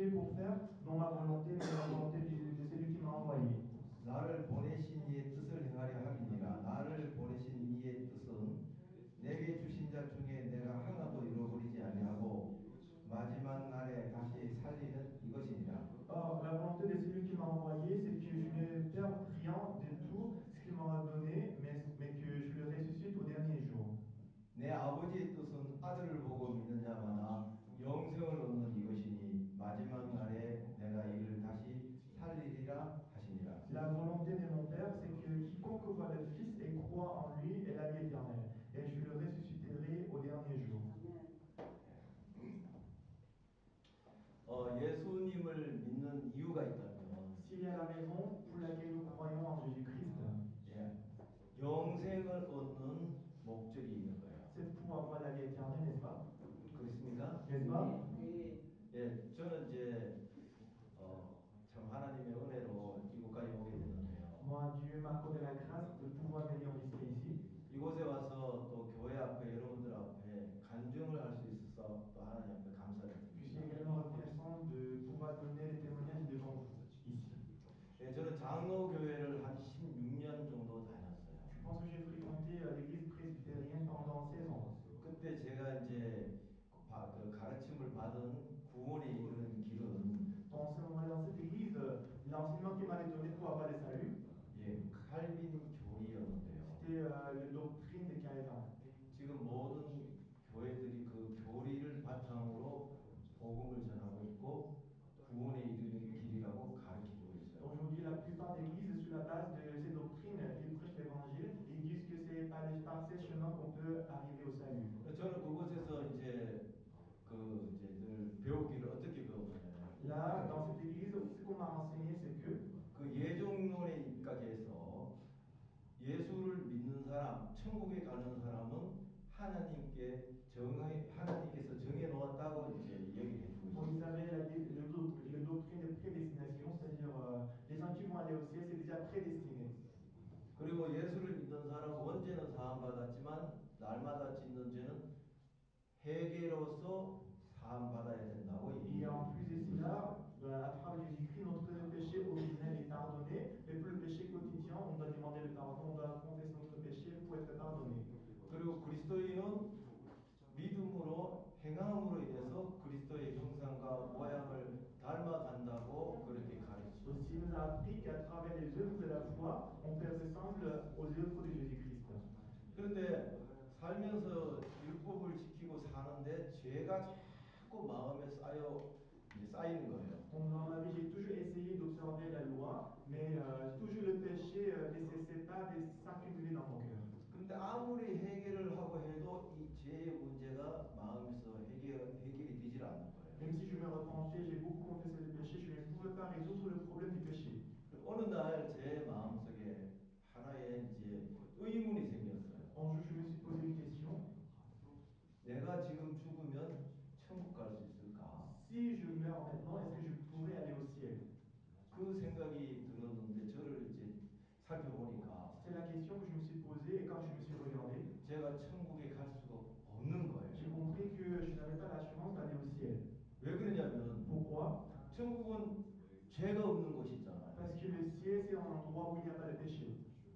marcher pour faire, non ma volonté, mais la volonté de celui qui m'a envoyé. 나를 보내신 이의 뜻을 행하려 함이니라. 나를 보내신 이의 뜻은 내게 주신 자 중에 내가 하나도 잃어버리지 아니하고 마지막 날에 다시 살리는 이것이니라. Or, la volonté de celui qui m'a envoyé, c'est que je ne perde rien de tout ce qu'il m'aura donné, mais que je le ressuscite au dernier jour. 내 아버지의 뜻은 아들을 보고 믿는 자마다 영생을 얻는 이것이니 마지막 날에 내가 이를 다시 살리리라 하시니라. La volonté de mon Père, c'est que quiconque voit le Fils et croit en lui ait la vie éternelle, et je le ressusciterai au dernier jour. 예수님을 믿는 이유가 있다면 S'il y a la raison pour laquelle nous croyons en Jésus-Christ, 영생을 얻는 목적이 있는 거예요. c'est pour avoir la vie éternelle, n'est-ce pas? 그렇습니까? N'est-ce pas? 예, 저는 이제 참 하나님의 은혜로 이곳까지 오게 됐는데요. Moi, Dieu m'a accordé la grâce de pouvoir venir jusqu'ici. 이곳에 와서 또 교회 앞에 여러분들 앞에 간증을 할 수 있어서 또 하나님 앞에 감사를 Je suis 드립니다. également reconnaissant de pouvoir donner les témoignages devant vous ici. 예, 저는 장로교회를 한 16년 정도 다녔어요. Je pense que j'ai fréquenté l'église presbytérienne pendant 16 ans. 그때 제가 이제 그 가르침을 받은 구원에 이르는 길은 Dans ce moment-là, dans cette église, l'enseignement qu'il m'avait donné pour avoir le salut, 예, 칼빈 교리였는데요. c'était la doctrine de Calvin. 지금 모든 교회들이 그 교리를 바탕으로 복음을 전하고 있고 구원에 이르는 길이라고 가르치고 있어요. Aujourd'hui, la plupart des églises, sur la base de ces doctrines, ils prêchent l'évangile et ils disent que c'est par ces chemins qu'on peut arriver au salut. 저는 그곳에서 이제 늘 배우기를 어떻게 배웠냐면 Là, dans cette église, ce qu'on m'a enseigné, c'est que 그 예종론에 입각해서 예수를 믿는 사람, 천국에 가는 사람은 하나님께서 정해 놓았다고 이제 얘기를 해주고 bon, ils 있어요. avaient la doctrine de prédestination, c'est-à-dire les gens qui vont aller au ciel, c'est déjà prédestiné. 그리고 예수를 믿는 사람은 원죄는 사함 받았지만 날마다 짓는 죄는 회개로서 사함 받아야 된다고 Et 얘기해요. en plus de cela, à travers Jésus-Christ, notre péché originel est pardonné, mais pour le péché quotidien, on doit demander le pardon, on doit confesser notre péché pour être pardonné. 그리고 그리스도인은 믿음으로 행함으로 인해서 그리스도의 형상과 모양을 닮아간다고 그렇게 가르치죠. Aussi, il nous a appris qu'à travers les œuvres de la foi, on fait ressemble aux œuvres de Jésus-Christ. 그런데 살면서 율법을 지키고 사는데 죄가 자꾸 마음에 쌓이는 거예요. Dans ma vie, j'ai toujours essayé d'observer la loi, mais toujours le péché ne cessait pas de s'accumuler dans mon cœur. 그런데 아무리 해결을 하고 해도 이 죄의 문제가 마음에서 해결이 되질 않는 거예요. Même si je me repentais, j'ai beaucoup confessé le péché, je ne pouvais pas résoudre le problème du péché. 어느 날 제 마음속에 하나의 이제 의문이 생겼어요. Un jour, je me suis posé une question. 내가 지금 죽으면 천국 갈 수 있을까? Si je meurs maintenant, est-ce que je pourrais aller au ciel? 그 생각이 들었는데 저를 이제 살펴보니까 C'est la question que je me suis posée et quand je me suis regardé, 제가 천국에 갈 수가 없는 거예요. j'ai compris que je n'avais pas l'assurance d'aller au ciel. 왜 그러냐면 Pourquoi? 천국은 죄가 없는 곳이잖아요. Parce que le ciel, c'est un endroit où il n'y a pas de péché.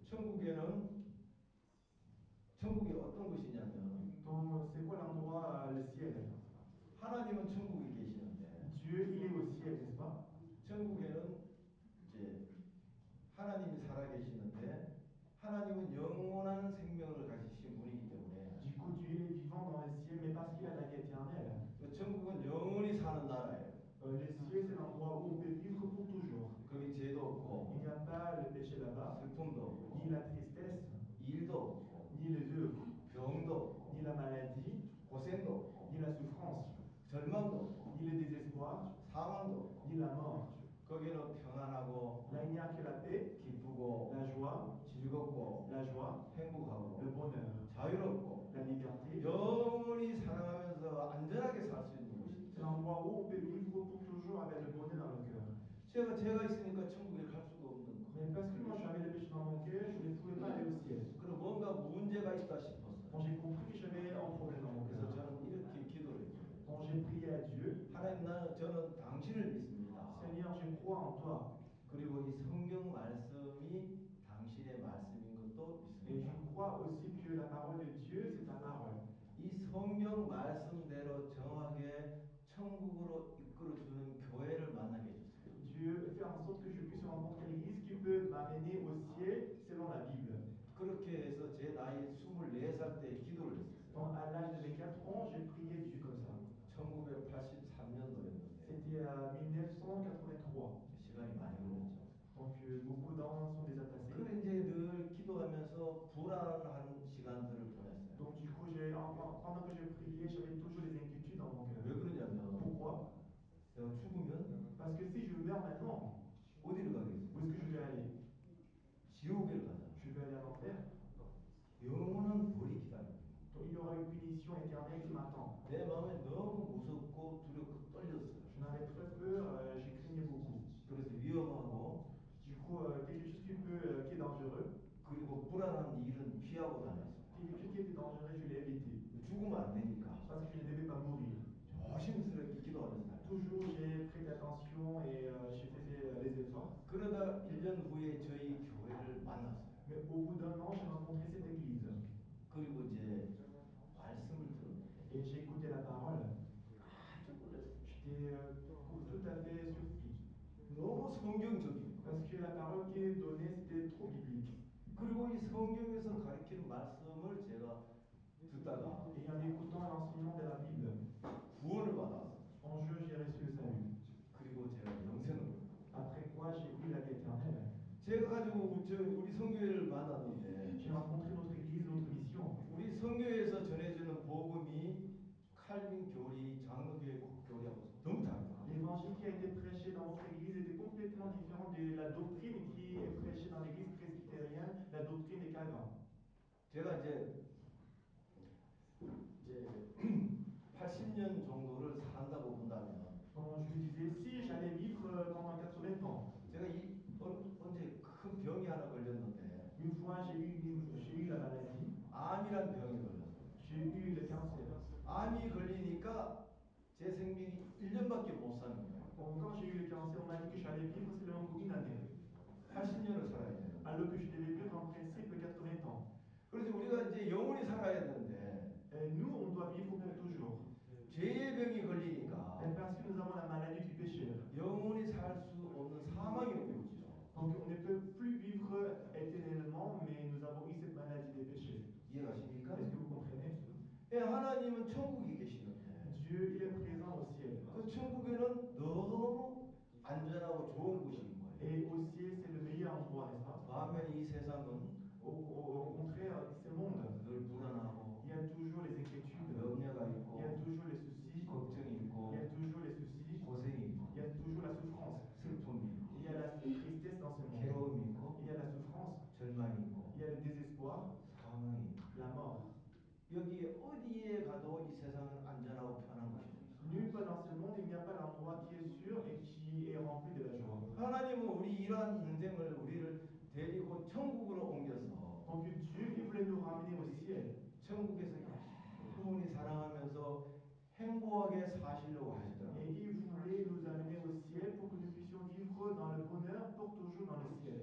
천국이 어떤 곳이냐면 Donc, c'est quoi l'endroit, le ciel? 하나님은 천국에 계시는데 Dieu, il est au ciel, n'est-ce pas? 천국에는 이제 하나님이 살아 계시는데 하나님은 영원한 생명을 가지신 분이기 때문에 Du coup, Dieu, il est vivant dans le ciel, mais parce qu'il a la vie éternelle. 천국은 영원히 사는 나라예요. Le ciel, c'est l'endroit où on peut vivre pour toujours. 거기 죄도 없고 Il n'y a pas le péché là-bas, 슬픔도 없고 ni la tristesse, 일도 없고 ni les œuvres, 병도 없고 ni la maladie, 고생도 없고 ni la souffrance, 절망도 없고 ni le désespoir, 사망도 없고 ni la mort. 거기는 편안하고 Là, il n'y a que la paix, 기쁘고 la joie, 즐겁고 la joie, 행복하고 le bonheur, 자유롭고 la liberté. 영원히 사랑하면서 안전하게 살 수 있는 곳입니다. C'est l'endroit où on peut vivre pour toujours avec le bonheur dans le cœur. 제가 있으니까 천국에 갈 수가 없는 거. Mais parce que moi j'avais le péché dans mon cœur, je ne pouvais pas aller au ciel. 그리고 뭔가 문제가 있다 싶었어요. Donc j'ai compris que j'avais un problème dans mon 그래서 cœur. 저는 이렇게 기도를 했어요. Donc j'ai prié à Dieu. 하나님, 저는 당신 당신을 믿습니다. Seigneur, je crois en toi. 그리고 이 성경 말씀이 당신의 말씀인 것도 Et je 믿습니다. crois aussi que la parole de Dieu, c'est ta parole. 이 성경 말씀대로 정확하게 천국으로 이끌어주는 교회를 만나게 해주세요. Dieu fait en sorte que je puisse rencontrer l'Église qui peut m'amener au ciel selon la Bible. 그렇게 해서 제 나이 24살 때 기도를 Donc, 했어요. à l'âge de mes 4 ans, j'ai prié Dieu comme ça. 1983년도였는데 C'était à 1983. 시간이 많이 걸렸죠. Donc, beaucoup d'ans sont déjà passés. 그래 이제 늘 기도하면서 불안한 시간들을 보냈어요. Donc, du coup, pendant que je priais, j'avais toujours des inquiétudes dans mon cœur. 왜 그러냐면 Pourquoi? 내가 죽으면 Parce que si je meurs maintenant, 어디를 가겠어요? où est-ce que je vais aller? 지옥에 가잖아. Je vais aller en enfer. 영원한 벌이 기다려. Donc, il y aura une punition éternelle qui m'attend. 내 마음에 너무 무섭고 두렵고 떨렸어요. J'en avais très peur, j'ai craigné beaucoup. 그래서 위험하고 Du coup, quelque chose qui est dangereux, 그리고 불안한 일은 피하고 다녔어요. quelque chose qui était dangereux, je l'ai évité. 죽으면 안 되니까 Parce que je ne devais pas mourir. 조심스럽게 기도하면서 다녔어요. Toujours, j'ai prêté attention et je faisais les efforts. 그러다 1년 후에 저희 교회를 만났어요. Mais au bout d'un an, j'ai rencontré cette église. 그리고 이제 말씀을 들었는데 Et j'ai écouté la parole. 깜짝 놀랐어요. J'étais tout à fait surpris. 너무 성경적이고 Parce que la parole qui est donnée, c'était trop biblique. 그리고 이 성경에서 가르치는 말씀을 제가 듣다가 Et en écoutant l'enseignement de la Bible, 구원을 받았어요. en jeu, j'ai reçu le salut. 그리고 제가 영생을 받았어요. Après quoi, j'ai eu la vie éternelle. 제가 가지고 우리 성교회를 만났는데 J'ai rencontré notre église, notre mission. 우리 성교회에서 전해주는 복음이 칼빈 교리, 장로교회 교리하고 너무 다르다. L'évangile qui a été prêché dans notre église était complètement différent de la doctrine qui est prêchée dans l'église presbytérienne, la doctrine des Calvins. 제가 이제 80년 정도를 산다고 본다면 Donc je me disais, si j'allais vivre pendant 80 ans, 제가 언제 큰 병이 하나 걸렸는데 une fois j'ai eu la maladie, 암이란 병이 걸렸어요. j'ai eu le cancer. 암이 걸리니까 제 생명이 1년밖에 못 사는 거예요. Donc quand j'ai eu le cancer, on m'a dit que j'allais vivre seulement pour une année, 80년을 살아야 돼요. alors que je devais vivre en principe 80 ans. 그래서 우리가 이제 영원히 살아야 되는데 Et nous, on doit vivre pour toujours. 죄의 병이 걸리니까 Et parce que nous avons la maladie du péché. 영원히 살 수 없는 사망이 오고 있죠. Donc on ne peut plus vivre éternellement, mais nous avons eu cette maladie des péchés. 이해가십니까? Est-ce que vous comprenez? 예, 하나님은 천국에 계시는데 Dieu, il est présent au ciel. 그 천국에는 너무 안전하고 좋은 곳인 거예요. Et au ciel, c'est le meilleur endroit, n'est-ce pas? 반면에 이 세상은 Au contraire, ce monde, 늘 불안하고 il y a toujours les inquiétudes, 염려가 il y 있고 a toujours les soucis, 걱정이 있고 il y a toujours les soucis, 고생이 있고 il y a toujours la souffrance. 슬픔이 있고 Il y a la tristesse dans ce monde. 괴로움이 있고 Il y a la souffrance, 절망이 있고 il y a le désespoir, 사망이 있고 la mort. 여기 어디에 가도 이 세상은 안전하고 편한 곳이죠. Nulle part dans ce monde, il n'y a pas d'endroit qui est sûr et qui est rempli de la joie. 하나님은 우리 이러한 인생을 우리를 데리고 천국으로 옮겨서 Donc Dieu, il voulait nous ramener au ciel. 천국에서 영원히 사랑하면서 행복하게 사시려고 하시더라고요. Et il voulait nous amener au ciel pour que nous puissions vivre dans le bonheur pour toujours dans le ciel.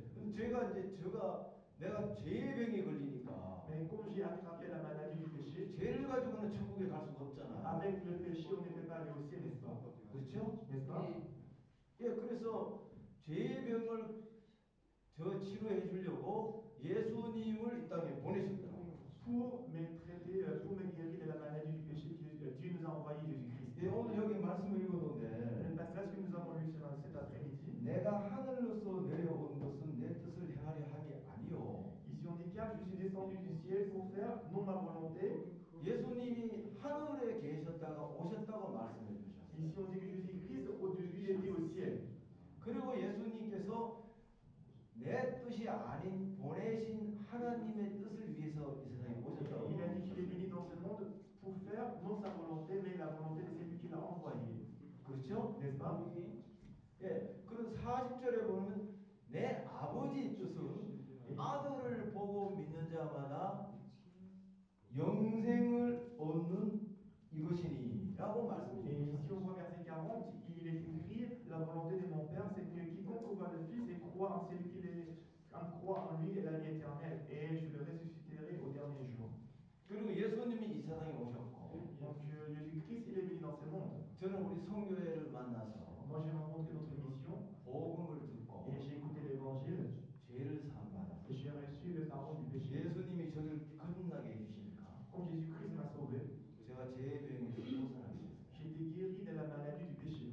내가 죄의 병이 걸리니까 Mais comme j'ai attrapé la maladie du péché, 죄를 가지고는 천국에 갈 수가 없잖아. avec le péché, on ne peut pas aller au ciel, n'est-ce pas? 그렇죠? N'est-ce pas? 예, 그래서 죄의 병을 치료해 주려고 예수님을 이 땅에 보내셨더라고요. Pour me traiter, pour me guérir de la maladie du péché, Dieu nous a envoyé Jésus-Christ. 예, 오늘 여기 말씀을 Le 읽었는데 passage que nous avons lu cet après-midi, 내가 하늘로서 내려온 것은 내 뜻을 행하려 함이 아니요. ici on dit car je suis descendu du ciel pour faire non ma volonté. 예수님이 하늘에 계셨다가 오셨다고 말씀해 주셨어요. Ici on dit que Jésus-Christ au début il était au ciel. 그리고 예수님께서 내 뜻이 아닌 보내신 하나님의 뜻을 위해서 이 세상에 오셨다고. Il a dit qu'il est venu dans ce monde pour faire non sa volonté mais la volonté de celui qui l'a envoyé. 그렇죠? N'est-ce pas? 예. 그리고 40절에 보면 내 아버지 뜻은 아들을 보고 믿는 자마다 영생을 얻는 이것이니라고 말씀해 Et 주셨어요. ici on voit verset 40, il est écrit 만나서 Moi, j'ai rencontré d'autres missions 복음을 et 듣고 j'ai écouté l'évangile 죄를 사함 et j'ai 받았어요. reçu le pardon du péché. 예수님이 저를 거듭나게 해주시니까 Comme Jésus-Christ m'a sauvé, 제가 죄의 병에서 벗어나게 j'ai 됐어요. été guéri de la maladie du péché.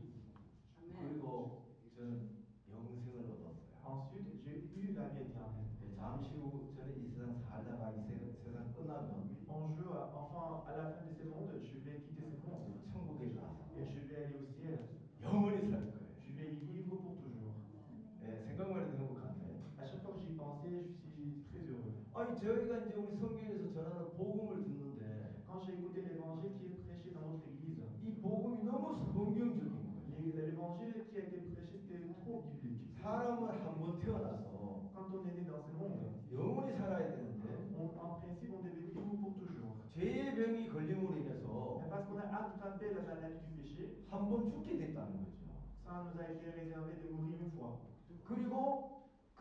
그리고 저는 영생을 얻었어요. Ensuite, j'ai eu la vie éternelle. 잠시 후 저는 이 세상 살다가 이 세상 끝나면 Enfin, à la fin de ce monde, je vais quitter ce monde 천국에 가서 et je vais aller au ciel. 영원히 살 거예요. Je vais y vivre pour toujours. 생각만 해도 행복한데. À chaque fois que j'y pensais, je suis très heureux. 아니 저희가 이제 우리 성교에서 전하는 복음을 듣는데 Quand j'ai écouté l'évangile qui est prêché dans notre église, 이 복음이 너무 성경적인 거예요. l'évangile qui a été prêché, c'était trop biblique. 사람은 한 번 태어나서 Quand on est né dans ce monde, 영원히 살아야 되는데 en principe, on devait vivre pour toujours. 죄의 병이 걸림으로 인해서 Mais parce qu'on a attrapé la maladie du péché, 한 번 죽게 됐다는 거죠. ça nous a été réservé de mourir une fois. 그리고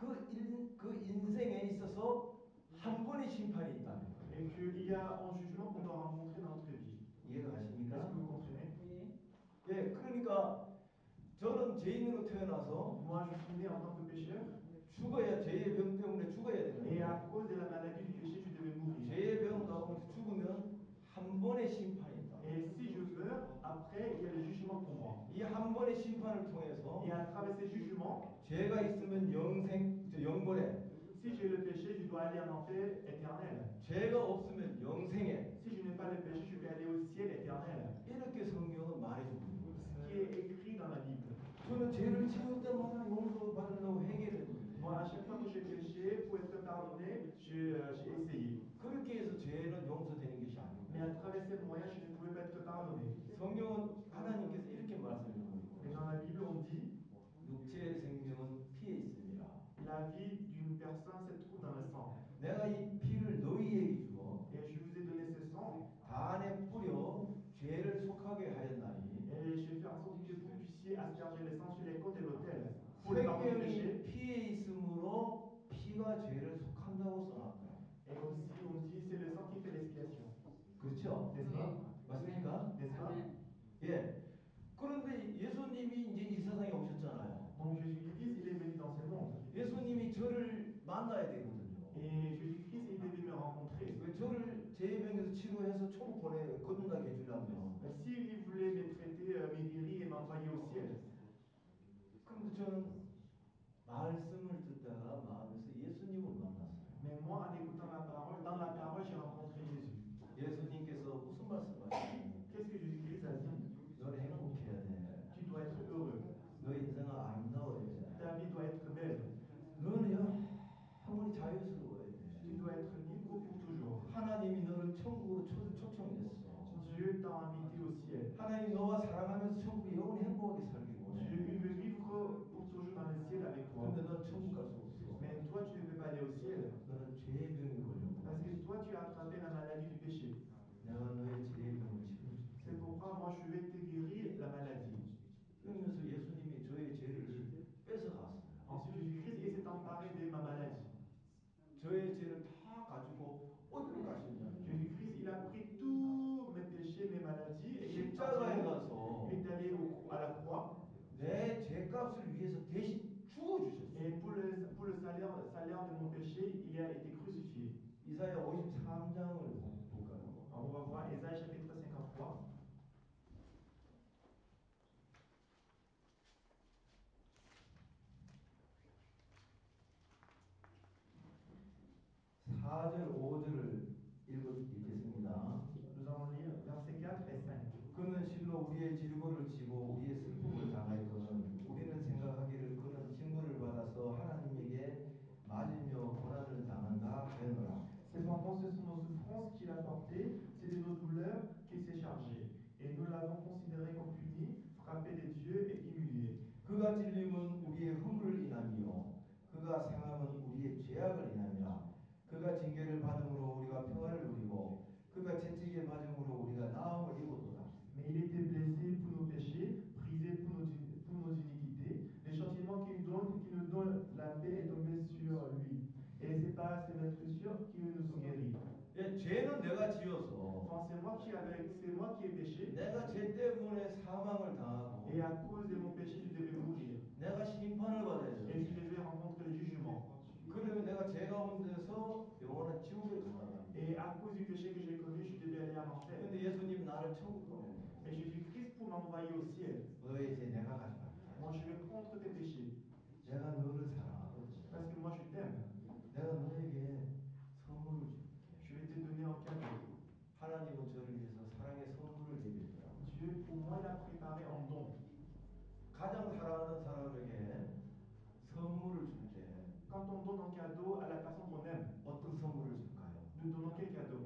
그 인생에 있어서 한 번의 심판이 있다는 거예요. Et qu'il y a un jugement qu'on doit rencontrer dans notre vie. 이해가 Est-ce 가십니까? que vous comprenez? 예, 그러니까 저는 죄인으로 태어나서 Moi, je suis né en tant que pécheur. 죽어야 죄의 병 때문에 죽어야 Et 되는데 à cause de la maladie du péché, je devais mourir. 죄의 병 가운데 죽으면 한 번의 심판이 있다. Et si je meurs, après, il y a le jugement pour moi. 이 한 번의 심판을 통해서 Et à travers ces jugements, 죄가 있으면 영벌에, si j'ai le péché, je dois aller en enfer éternel. 죄가 없으면 영생에. Si je n'ai pas le péché, je vais aller au ciel éternel. 이렇게 성경은 말해주고 있는 Ce 거예요. qui est écrit dans la Bible. 저는 죄를 지을 때마다 용서받으려고 회개했는데 Moi, à chaque fois que j'ai péché, pour être pardonné, j'ai essayé. 그렇게 해서 죄는 용서되는 것이 Mais à 아니고 travers ces moyens, je ne pouvais pas être pardonné. 성경은 하나님께서 이렇게 말씀해주고 Mais 있고 dans la Bible, on dit 육체의 생명은 피에 있습니다. la vie d'une personne se trouve dans le sang. 내가 이 피를 너희에게 주어 Et je vous ai donné ce sang. 단에 뿌려 죄를 속하게 하였나니 Et j'ai fait en sorte que vous puissiez asperger le sang sur les côtes de l'autel pour le pardon du péché. 생명이 피에 있으므로 피가 죄를 속한다고 써놨더라. Et aussi, on dit c'est le sang qui fait l'expiation. 그렇죠? N'est-ce pas? 맞습니까? N'est-ce pas? 예. 그런데 예수님이 이제 이 세상에 오셨잖아요. Donc Jésus-Christ, il est venu dans ce monde. 예수님이 저를 만나야 되거든요. Et Jésus-Christ, il devait me rencontrer. 왜 저를 죄병에서 치료해서 천국 거듭나게 해주려면. S'il voulait me traiter, me guérir et m'envoyer au ciel. 그런데 저는 말씀을 듣다가 마음에서 예수님을 만났어요. Mais moi, en écoutant la parole, dans la parole, j'ai rencontré Jésus. 예수님께서 무슨 말씀하시냐면 Qu'est-ce que Jésus-Christ a dit? 너는 행복해야 돼. Tu dois être heureux. 너 인생은 아름다워야 돼. Ta vie doit être belle. 너는 영원히 자유스러워야 돼. Tu dois être libre pour toujours. 하나님이 너를 천국으로 초청했어. Dieu t'a invité au ciel. 하나님이 너와 사랑하면서 천국에 영원히 행복하게 살기를 원해. Dieu, il veut vivre pour toujours dans le ciel avec toi. 그런데 넌 천국 갈 수 없어. Mais toi, tu ne peux pas aller au ciel. 너는 죄의 병에 걸렸고. Parce que toi, tu as attrapé la maladie du péché. 내가 너의 죄의 병을 치료해줄게. C'est pourquoi moi, je vais te guérir la maladie. 그러면서 예수님이 저의 죄를 뺏어갔어요. Ensuite, Jésus-Christ, il s'est emparé de ma maladie. 저의 죄를 다 가지고 어디로 가셨냐면 Jésus-Christ, il a pris tous mes péchés, mes maladies, et 십자가에 가서 il est allé à la croix. 내 죄값을 위해서 대신 죽어주셨어요. Et pour le salaire de mon péché, il a été crucifié. 이사야 53장을 볼까요? Alors, on va voir Ésaïe chapitre 53. 읽겠습니다. Nous allons lire versets 4 et 5. 그는 실로 우리의 질고를 지고 우리의 슬픔을 당하였거늘 우리는 생각하기를 그는 징벌을 받아서 하나님에게 맞으며 고난을 당한다 하였노라. Cependant, ce sont nos souffrances qu'il a portées, c'est de nos douleurs qu'il s'est chargé. Et nous l'avons considéré comme puni, frappé de Dieu et humilié. 그가 찔림은 우리의 허물을 인함이요 그가 상함은 우리의 죄악을 인함이라. 그가 징계를 받음으로 우리가 평안을 누리고 그가 채찍에 맞음으로 우리가 나음을 입었도다. Mais il était blessé pour nos péchés, qui ai péché, 내가 죄 때문에 사망을 당하고 et à cause de mon péché, je devais mourir, 내가 심판을 받아야 et je 되는데 devais rencontrer le jugement. 그러면 내가 죄 가운데서 영원한 지옥을 간다고 합니다. Et à cause du péché que j'ai commis, je devais aller en enfer. 근데 예수님 나를 천국 보내는 거예요. Mais Jésus-Christ, pour m'envoyer au ciel, 너의 죄 내가 가져갈게. moi je vais prendre tes péchés, 내가 너를 사랑하거든. parce que moi je t'aime. 내가 너에게 선물을 줄게. Je vais te donner un cadeau. 하나님은 저를 위해서 사랑의 선물을 예비했더라고요. Dieu, pour moi, il a préparé un don. 가장 사랑하는 사람에게 선물을 줄 때 Quand on donne un cadeau à la personne qu'on aime, 어떤 선물을 줄까요? nous donnons quel cadeau?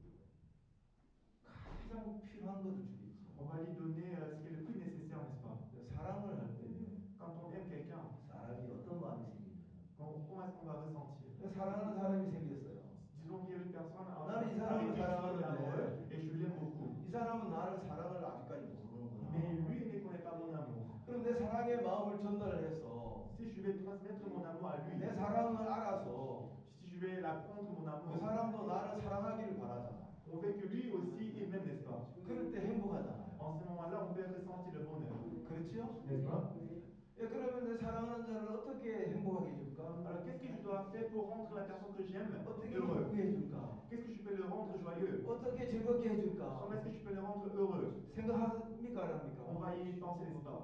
가장 필요한 것을 주겠죠. On va lui donner ce qui est le plus nécessaire, n'est-ce pas? 사랑을 할 때 Quand on aime quelqu'un, 사람이 어떤 마음이 생기냐? comment est-ce qu'on va ressentir? 사랑하는 사람이 생겼어요. Disons qu'il y a une personne 나는 이 avec 사람을 qui je suis tombé 사랑하는데 amoureux et je l'aime beaucoup. 이 사람은 나를 사랑을 아직까지 모르는구나. Mais lui, il ne connaît pas mon amour. 그럼 내 사랑의 마음을 전달해서 Si je vais transmettre mon amour à lui, 내 사랑을 알아서 si je vais l'apprendre mon 그 amour, 사람도 나를 사랑하기를 바라잖아. on veut que lui aussi, il m'aime, n'est-ce pas? 그럴 때 행복하잖아요. En ce moment-là, on peut ressentir le bonheur, 그렇죠? n'est-ce pas? 예, 그러면 내 사랑하는 자를 어떻게 행복하게 해줄까? Alors, qu'est-ce que je dois faire pour rendre la personne que j'aime 어떻게 heureux? 기쁘게 해줄까? Qu'est-ce que je peux le rendre joyeux? 어떻게 즐겁게 해줄까? Comment est-ce que je peux le rendre heureux? 생각합니까? 안 합니까? On va y penser, n'est-ce pas?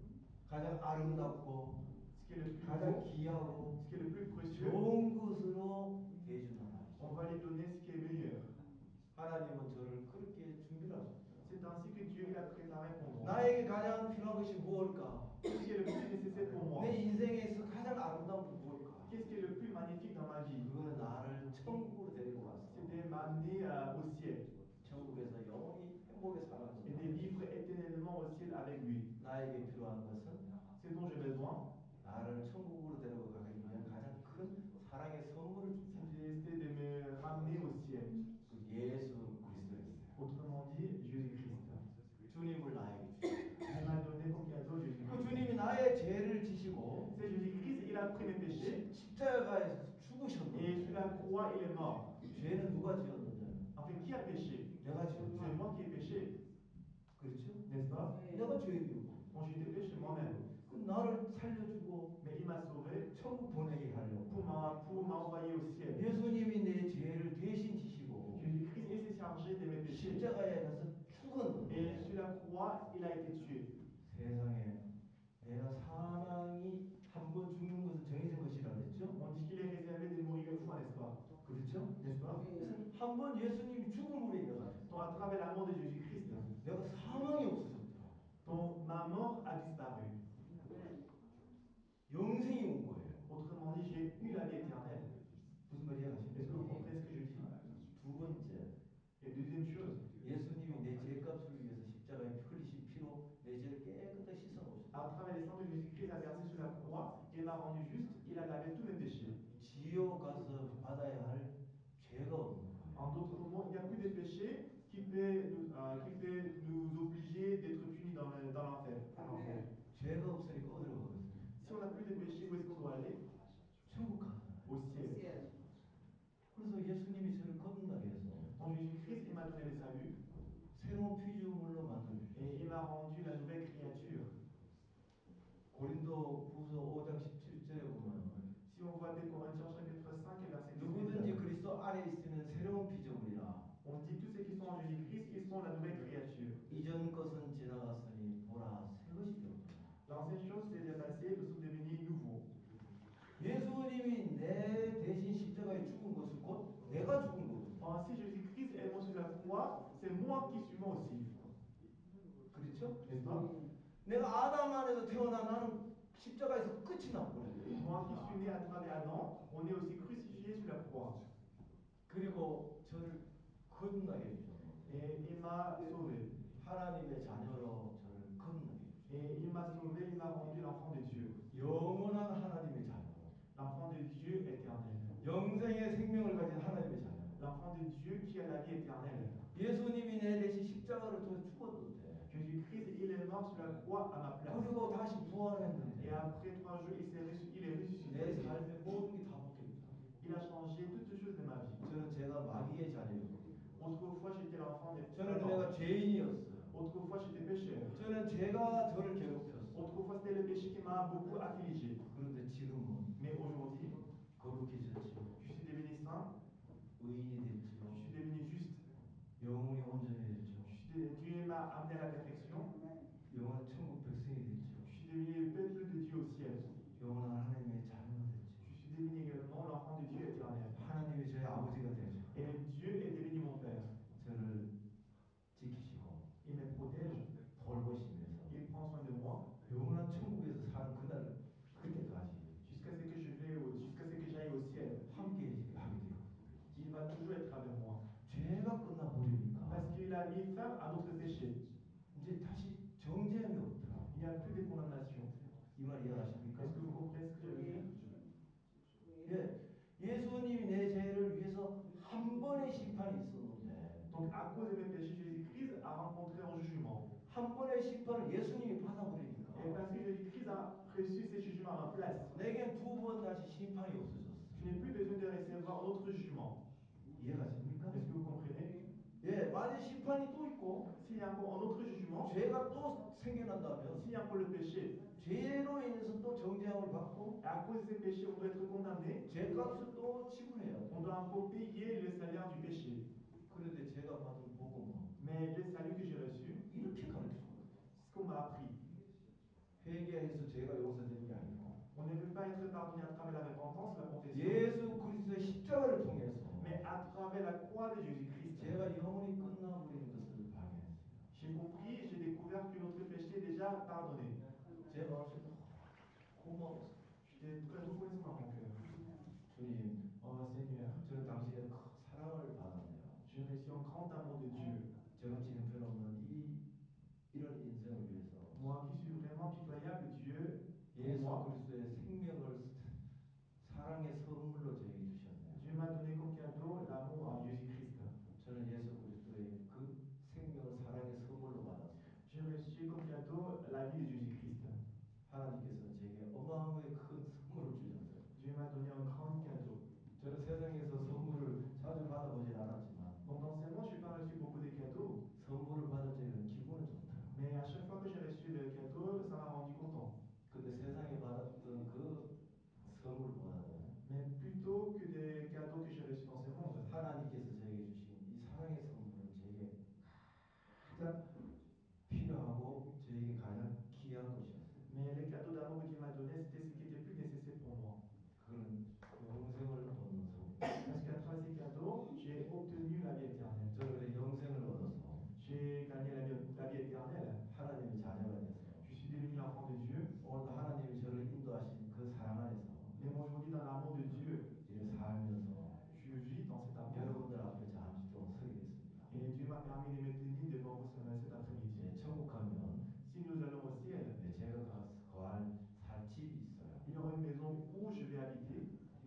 가장 아름답고 Ce qui est le plus 가장 beau, 귀하고 ce qui est le plus précieux, 좋은 것으로 대해준단 on 말이죠. va lui donner ce qui est meilleur. 하나님은 저를 그렇게 준비를 하셨다. C'est ainsi que Dieu il a préparé pour moi. 나에게 가장 필요한 것이 무엇일까? Qu'est-ce qui est le plus nécessaire pour moi? 내 인생에서 가장 아름다운 게 무엇일까? Qu'est-ce qui est le plus magnifique dans ma vie? 그거는 나를 천국으로 데리고 가서 C'est de m'amener au ciel 천국에서 영원히 행복에 사는 et de 거다. vivre éternellement au ciel avec lui. 나에게 필요한 것은 Ce dont j'ai besoin, 나를 천국으로 데려가기 위한 가장 큰 사랑의 선물을 준다. c'est de me ramener au ciel. 그 예수 그리스도였어요. Autrement dit, Jésus-Christ. 주님을 나에게 주셨어요. Il m'a donné comme cadeau 그 Jésus-Christ. 주님이 나의 죄를 지시고 C'est Jésus-Christ, il a pris mes péchés 십자가에서 et sur 죽으셨는데 la croix, il est mort. 죄는 누가 지었느냐? En fait, qui a péché? 내가 지었지. C'est moi qui ai péché, 그렇죠? n'est-ce pas? 내가 죄인이고 Quand j'étais péché moi-même. 나를 살려주고 Mais il m'a sauvé 천국 보내게 하려고 pour m'envoyer au ciel. 예수님이 내 죄를 대신 지시고 Jésus-Christ il s'est chargé de mes péchés. 십자가에 가서 죽었는데 Et sur la croix, il a été tué. 세상에 내가 사망이 한 번 죽는 것은 정해진 것이라 그랬죠? On dit qu'il est réservé de mourir une fois, n'est-ce pas? 그렇죠? N'est-ce pas? 그래서 한 번 예수님이 죽음으로 인해 가지고 Donc, à travers la mort de Jésus-Christ, 내가 사망이 없어졌다. donc ma mort a disparu. 영생이 온 거예요. Autrement dit, j'ai eu la vie éternelle. 무슨 말이야 Est-ce que vous 가십니까? comprenez ce que je dis? 두 번째, Et deuxième chose, 예수님이 내 죄값을 위해서 십자가에 흘리신 피로 내 죄를 깨끗이 씻어 놓으셨다. à travers les sangs de Jésus-Christ a versé sur la croix, il m'a rendu juste, il a lavé tous mes péchés. 지옥 가서 받아야 할 죄가 없는 거예요. En d'autres mots, il n'y a plus de péché qui peut nous obliger d'être punis dans l'enfer. à l'enfer. 죄가 없으니까 어디로 가겠어요? Si on n'a plus de péché, où est-ce qu'on doit aller? 천국 가잖아요. Au ciel. 그래서 예수님이 저를 거듭나게 해서 En Jésus-Christ, il m'a donné le salut 새로운 피조물로 만들어주셨어요. et il m'a rendu la nouvelle créature. 고린도 후서 5장 17절에 보면 Si on voit 2 Corinthiens chapitre 5 et verset 누구든지 18, 그리스도 안에 있으면 새로운 피조물이라 on dit tous ceux qui sont en Jésus-Christ, ils sont la nouvelle créature. 이전 것은 지나갔으니 보라 새 것이 되었구나. L'ancienne chose s'est dépassée, nous sommes devenus nouveaux. 예수님이 내 대신 십자가에 죽은 것은 곧 내가 죽은 거거든요. Ainsi, Jésus-Christ est mort sur la croix, c'est moi qui suis mort aussi. 그렇죠? N'est-ce pas? 내가 아담 안에서 태어나 나는 십자가에서 끝이 나버려요. Moi qui suis né à travers Adam, on est aussi crucifié sur la croix. 그리고 저를 거듭나게 해주셨어요. Et il m'a sauvé. 하나님의 자녀로 저를 거듭나게 해주셨어요. Et il m'a sauvé, il m'a rendu l'enfant de Dieu. 영원한 하나님의 자녀로 L'enfant de Dieu éternel. 영생의 생명을 가진 하나님의 자녀로 L'enfant de Dieu qui a la vie éternelle. 예수님이 내 대신 십자가를 통해 죽었는데 Jésus-Christ, il est mort sur la croix à ma place. 그리고 다시 Et 부활했는데 après 3 jours, il est 내 ressuscité. 삶의 모든 게 다 바뀌었다. Il a changé toutes les choses de ma vie. 저는 제가 마귀의 자녀였거든요. Autrefois, j'étais l'enfant des 저는 Satan. 내가 죄인이었어요. beaucoup affligé. 그런데 지금은 Mais aujourd'hui, 거룩해졌지요. je suis devenu saint, 의인이 됐지요. je suis devenu juste. 영혼이 온전해졌죠. Dieu m'a amené à la perfection. 영혼은 천국 백성이 됐죠. Je suis devenu le peuple de Dieu au ciel. 영혼은 하나님의 자녀가 됐죠. Je suis devenu également l'enfant de Dieu éternel. 하나님이 저의 아버지가 되죠. Et Dieu est devenu mon Père. 저를 지키시고 Il me protège. 돌보시면서 Il prend soin de moi 영원한 천국에서 사는 그때까지 jusqu'à ce que j'aille au ciel. 함께 하게 되거든요. Il va toujours être avec moi. 죄가 끝나버리니까 Parce qu'il a mis fin à notre péché. 이제 다시 정죄함이 없더라고. Il n'y a plus de condamnation. 이 말 이해하십니까? Est-ce que vous comprenez ce que je veux dire? 예, 예수님이 내 죄를 위해서 한 번의 심판이 있었는데 Donc à cause de mes péchés, Jésus-Christ a rencontré un jugement. 한 번의 심판을 예수님이 Et 받아버리니까 parce que Jésus-Christ a reçu ce jugement à ma place, 내겐 두 번 다시 심판이 없어졌어. je n'ai plus besoin de recevoir un autre jugement. 이해가 됩니까? Est-ce que vous comprenez? 예, 만약 심판이 또 있고 S'il y a encore un autre jugement, 죄가 또 생겨난다면 s'il y a encore le péché, 죄로 인해서 또 정죄함을 받고 et à cause de ces péchés, on doit être condamné, 죄값을 또 지불해야 on 돼. doit encore payer le salaire du péché. 그런데 제가 받은 복음은 Mais le salut que j'ai reçu, 이렇게 가르쳐주거든요. c'est ce qu'on m'a appris. 회개해서 죄가 용서되는 게 아니고 On ne peut pas être pardonné à travers la repentance, la confession, 예수 그리스도의 십자가를 통해서 mais à travers la croix de Jésus-Christ. 제가 영원히 끝나버리는 것을 발견했어요. J'ai compris, j'ai découvert que notre péché est déjà pardonné. 제 마음속에 고마웠어요. J'étais très reconnaissant dans mon cœur. 주님, Oh Seigneur, 저는 당신의 큰 사랑을 받았네요. j'ai reçu un grand amour de Dieu. 저같이 형편없는 이런 인생을 위해서 Moi qui suis vraiment pitoyable, Dieu, pour 예수 moi, 그리스도의 생명을 사랑의 선물로 저에게 주셨네요. Dieu m'a donné comme cadeau l'amour à Jésus-Christ. 저는 예수 그리스도의 그 생명을 사랑의 선물로 받았어요. J'ai reçu comme cadeau la vie de Jésus-Christ. 하나님께서 제게 어마어마하게 큰 선물을 주셨어요. Dieu m'a donné un grand cadeau. 저는 세상에서 선물을 자주 받아보진 않았지만 Donc dans ce monde, je n'ai pas reçu beaucoup de cadeaux. 선물을 받을 때는 기분은 좋더라고요. Mais à chaque fois que j'ai reçu le cadeau, ça m'a rendu content. 근데 세상에 받았던 그 선물보다도 Mais plutôt que des cadeaux que j'ai reçus dans ce monde. 하나님께서 저에게 주신 이 사랑의 선물은 저에게 가장 필요하고 저에게 가장 귀한 것이었어요. Mais les cadeaux d'amour que Dieu m'a donné, c'était ce qui était plus nécessaire pour moi. 그거는 영생을 얻는 선물. Parce qu'à travers ces cadeaux, j'ai obtenu la vie éternelle. 저는 그래 영생을 얻어서 J'ai gagné la vie éternelle. 하나님의 자녀가 돼서 Je suis devenu l'enfant de Dieu. 오늘도 하나님이 저를 인도하신 그 사랑 안에서 Même aujourd'hui, dans l'amour de Dieu, 이렇게 살면서 je vis dans cet amour. 여러분들 앞에 잠시 좀 서게 됐습니다. Et Dieu m'a permis de me tenir devant vous cet après-midi. 예, 천국 가면 Si nous allons au ciel, 네, 제가 살 집이 있어요. il y aura une maison où je vais habiter.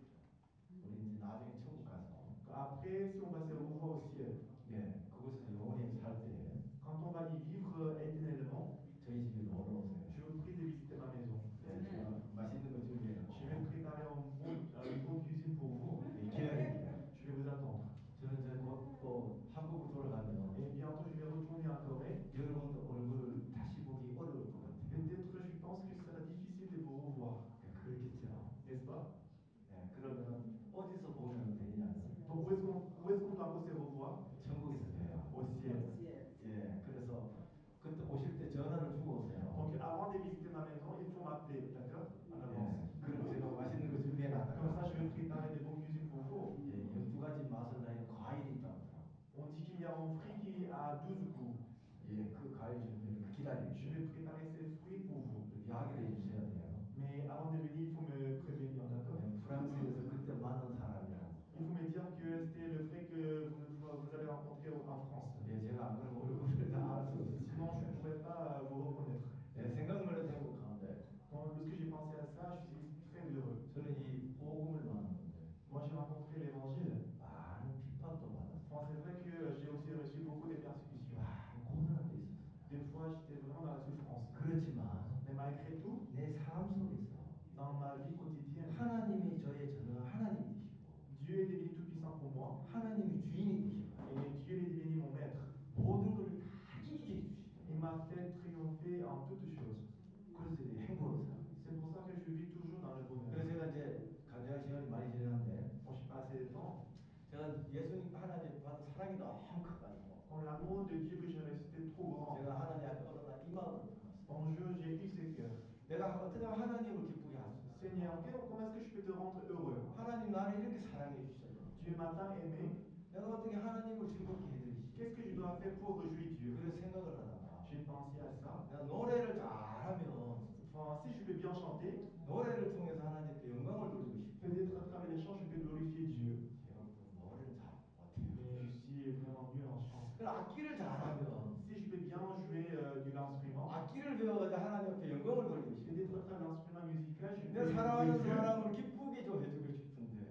우리 이제 나중에 천국 가서 Après, si on va se revoir au ciel, 예, 그곳에서 영원히 살 때 quand on va y vivre éternellement, 저희 집에 놀러 오세요. je vous prie de visiter ma maison. 네, 제가 맛있는 거 준비해놓고 Je vais préparer une bonne cuisine pour vous. 네, 기다릴게요. Je vais vous attendre. 저는 이제 곧 또 한국으로 돌아가면 Et bientôt, je vais retourner en Corée. 여러분들 얼굴을 다시 보기 어려울 것 같아요. Peut-être, je pense que ce sera difficile de vous revoir. 그렇겠죠. N'est-ce pas? 네, 그러면 어디서 보면 되냐면 Donc, où est-ce qu'on doit encore se revoir? 천국에서 봬요. Au ciel. 예, 그래서 그때 오실 때 전화를 주고 오세요. Donc, avant de visiter ma maison, il faut m'appeler, d'accord? En avance. 예, 그럼 제가 맛있는 거 준비해 Comme ça, 놨다가 je vais préparer de bonnes cuisines pour vous. 예, 12가지 맛을 나는 과일이 있다고 하더라고요. On dit qu'il y a un fruit qui a 12 goûts. 예, 그 과일 준비를 Je 기다릴게요. vais préparer ces fruits pour vous. 이야기를 해주셔야 돼요. Mais avant de venir, il faut me prévenir, d'accord? 예, 프랑스에서 그때 만난 사람이라고. Il faut me dire que c'était le frère que vous avez rencontré en France. 예, 제가 안 그러면 얼굴을 다 알 수 없어요. Sinon, je ne pourrais pas vous reconnaître. 예, 생각만 해도 행복한데 Donc, lorsque j'ai pensé à ça, je suis très heureux. 저는 이 복음을 만났는데 Moi, j'ai rencontré l'évangile. 많은 핍박도 받았어요. Bon, c'est vrai que j'ai aussi reçu beaucoup de persécutions. 많은 고난도 있었어요. Des fois, j'étais vraiment dans la souffrance. 그렇지만 Mais malgré tout, 내 삶 속에서 dans ma vie quotidienne, 하나님이 저의 전능한 하나님이 되시고 Dieu est devenu tout-puissant pour moi. 하나님이 주인이 되시고 Et Dieu est devenu mon maître. 모든 것을 다 이기게 해주시죠. Il m'a fait triompher en toutes choses. 그래서 행복으로 살아요. C'est pour ça l'amour de Dieu que j'ai reçu était trop grand. 제가 하나님 앞에 어느 날 이 마음으로 나왔어요. Un jour, j'ai eu ce cœur. 내가 어떻게 하면 하나님을 기쁘게 할 수 있을까? Seigneur, comment est-ce que je peux te rendre heureux? 하나님 나를 이렇게 사랑해 주셨는데 Dieu m'a tant aimé. 내가 어떻게 하나님을 즐겁게 해드리지? Qu'est-ce que je dois faire pour réjouir Dieu? 그래서 생각을 하다가 J'ai pensé à ça. 내가 노래를 잘하면 Enfin, si je peux bien chanter, 노래를 통해서 하나님께 영광을 돌리고 싶어요. peut-être à travers les chants, je peux glorifier Dieu. 제가 그 노래는 잘 못해요. Mais je suis vraiment nul en chant. 그 악기를 잘하면 Si je peux bien jouer de l'instrument, 악기를 배워가지고 하나님 앞에 영광을 돌리고 싶어요. peut-être à travers l'instrument musical, je 내 peux louer 사랑하는 Dieu. 사람을 기쁘게 좀 해주고 싶은데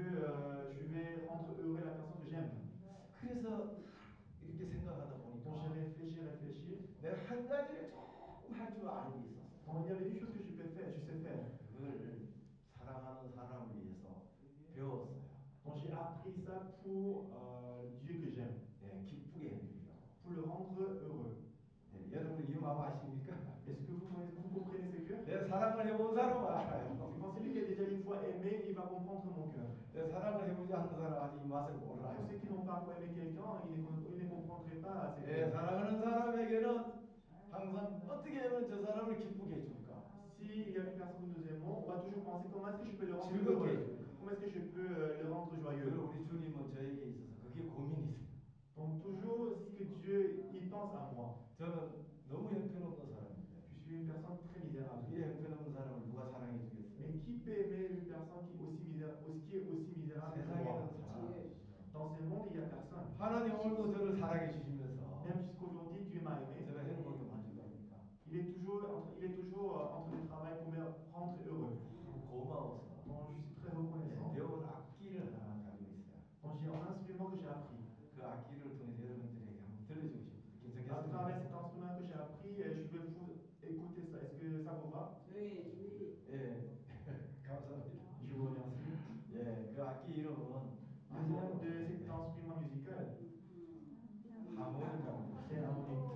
Je vais rendre heureux la personne que j'aime. 그래서 이렇게 생각하다 보니까 Donc j'ai réfléchi. 내가 한 가지를 조금 할 줄 알고 있었어요. Donc il y avait une chose que je peux faire, je sais faire. 그걸 사랑하는 사람을 위해서 배웠어요. Donc j'ai appris ça pour Dieu que j'aime, 네, 기쁘게 해드리려고. pour le rendre heureux. 네, 여러분 이 마음 아십니까? Est-ce que vous comprenez ce cœur? 내 사랑을 해본 사람은 알아요. Quand celui qui a déjà une fois aimé, il va comprendre mon cœur. 내 사랑을 해보지 않는 사람 아직 이 맛을 몰라요. Tous ceux qui n'ont pas encore aimé quelqu'un, ils ne comprendraient pas ce 네, cœur. 사랑하는 사람에게는 항상 어떻게 하면 저 사람을 기쁘게 해줄까? S'il y a une personne que nous aimons, on va toujours penser comment est-ce que je peux le rendre 즐겁게 heureux? 해줄까? Comment est-ce que je peux le rendre joyeux? 그리고 우리 주님은 저에게 있어서 그게 고민이세요. Donc toujours ce que Dieu il pense à moi. 저는 너무 형편없는 사람인데 Je suis une personne très misérable. 이 형편없는 사람을 누가 사랑해 주겠어요? Mais qui peut aimer une personne qui est aussi misérable que moi? 세상에는 사랑 안 해주죠. Dans ce monde, il n'y a personne. 하나님 오늘도 저를 사랑해 주시면서 Même jusqu'aujourd'hui, Dieu m'a aimé. 제가 행복에 만족합니까? Il est toujours en train de travailler pour me rendre heureux. 고마워서 Donc je suis très reconnaissant. 배운 악기를 하나 가지고 있어요. Donc j'ai un instrument que j'ai appris. 그 악기를 통해서 여러분들에게 한번 들려주고 싶은데 À travers cet 괜찮겠습니까? instrument que j'ai appris, je vais vous écouter ça. Est-ce que ça vous va? Oui, oui. 예, 감사합니다. Je vous remercie. 예, 그 악기 이름은 Le nom de cet instrument musical, 하모니카입니다. c'est harmonique.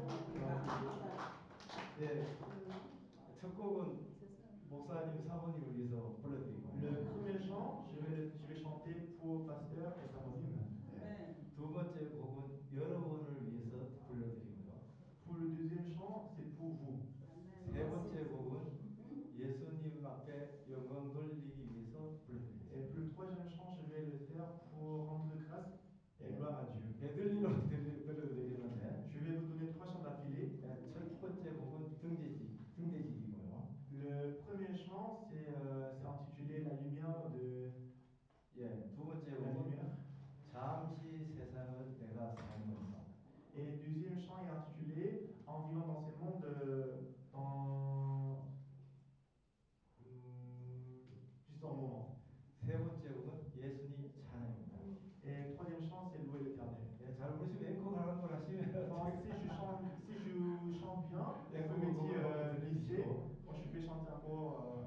예, 첫 곡은 목사님 사모님을 위해서 불러드릴 거예요. Le premier chant, je vais chanter pour pasteur et samonim. 네. 두 번째 곡은 여러분을 위해서 불러드리고요. Pour le deuxième chant, c'est pour vous. 세 번째 곡은 예수님 앞에 영광 돌리기 위해서 Et 불러드리겠습니다. pour le troisième chant, je vais le faire pour rendre grâce et gloire à Dieu. 베들리로 들려드리는데 Je vais vous donner trois chants d'affilée. 첫 번째 곡은 등대지기고요. Le premier chant, c'est intitulé La lumière de 예, 두 번째 la 곡은 lumière. 잠시 세상을 내가 살면서. Et le deuxième chant est intitulé En vivant dans ce monde, dans juste un moment. 세 번째 곡은 예수님 찬양입니다. Et le troisième chant, c'est Louer l'Éternel. 예, 잘 모르시면 앵콜 하는 걸 하시면 Enfin, si je chante bien, vous Et pouvez vous me dire pouvez lycée. chanter. Moi, je peux chanter encore